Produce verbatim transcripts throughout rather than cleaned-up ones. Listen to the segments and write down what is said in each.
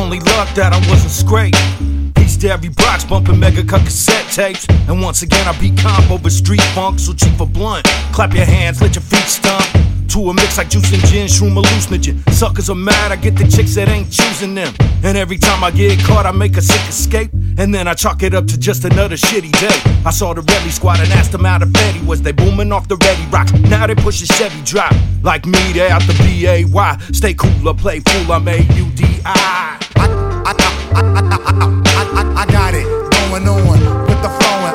only luck that I wasn't scraped. Peace to every box bumping mega cut cassette tapes. And once again I beat comp over street funk. So cheap for blunt, clap your hands, let your feet stomp. To a mix like juice and gin, shroom hallucinogen. Suckers are mad, I get the chicks that ain't choosing them. And every time I get caught, I make a sick escape. And then I chalk it up to just another shitty day. I saw the Relly squad and asked them how the Fetty was. They booming off the Ready Rocks, now they push a Chevy drop. Like me, they out the B A Y. Stay cool or play fool, I'm A U D I. I, I, I, I, I, I, I got it going on with the flowing.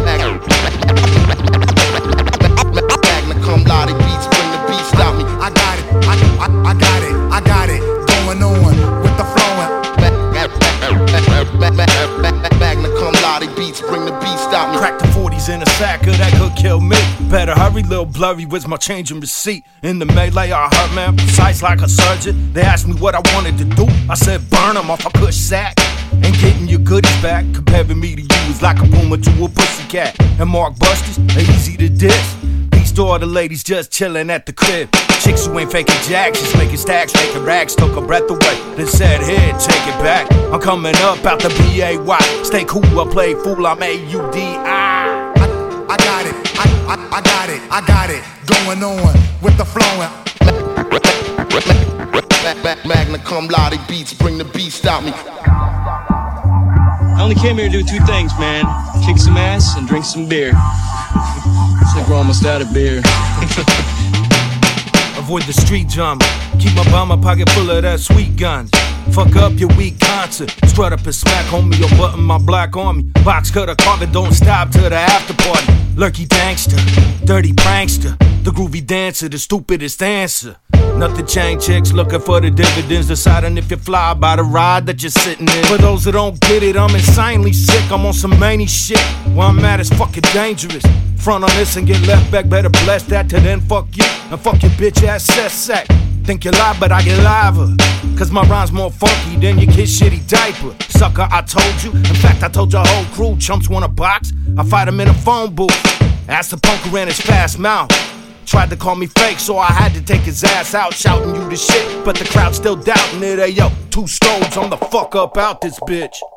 Magna cum laude beats, bring the beast out me. I got it, I, I, I got it, I got it going on with the flowing. Magna cum laude beats, bring the beast out me. Crack the forties in a sack, or that could kill me. Better hurry, little blurry, where's my change and receipt? In the melee, I hurt man, precise like a surgeon. They asked me what I wanted to do, I said burn them off a cush sack. And getting your goodies back, comparing me to you is like a boomer to a pussycat. And Mark Busters, they easy to diss. Peace to all the ladies just chillin' at the crib. Chicks who ain't faking jacks, just making stacks, making racks. Took a breath away, then said, here, take it back. I'm coming up out the B A Y. Stay cool, I play fool, I'm A U D I. I, I got it, I, I, I got it, I got it going on with the flowing. Magna cum laude beats, bring the beast out me. I only came here to do two things, man. Kick some ass and drink some beer. It's like we're almost out of beer. Avoid the street drama. Keep my bomber pocket full of that sweet guns. Fuck up your weak concert. Strut up and smack on me or button my black army. Box cutter, carpet, don't stop till the after party. Lurky gangster, dirty prankster, the groovy dancer, the stupidest answer. Nothing change, chicks looking for the dividends, deciding if you fly by the ride that you're sitting in. For those that don't get it, I'm insanely sick. I'm on some many shit. Where I'm at is fucking dangerous. Front on this and get left back. Better bless that to then fuck you and fuck your bitch ass set sack. Think you lie, but I get liver. Cause my rhyme's more funky than your kid's shitty diaper. Sucker, I told you. In fact, I told your whole crew. Chumps want a box? I fight him in a phone booth. Asked the punker in his fast mouth. Tried to call me fake, so I had to take his ass out, shouting you the shit. But the crowd still doubting it. Hey yo, two stones, I'm the fuck up out this bitch.